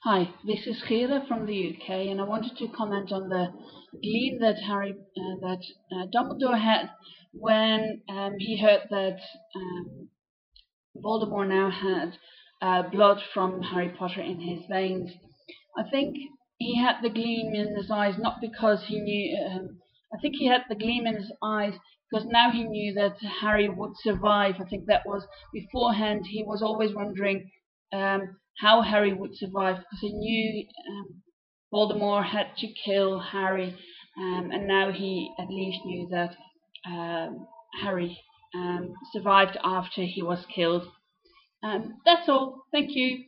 Hi, this is Gira from the UK, and I wanted to comment on the gleam that Dumbledore had when he heard that Voldemort now had blood from Harry Potter in his veins. I think he had the gleam in his eyes not because he knew. I think he had the gleam in his eyes because now he knew that Harry would survive. I think that was beforehand. He was always wondering how Harry would survive because he knew Voldemort had to kill Harry, and now he at least knew that Harry survived after he was killed. That's all. Thank you.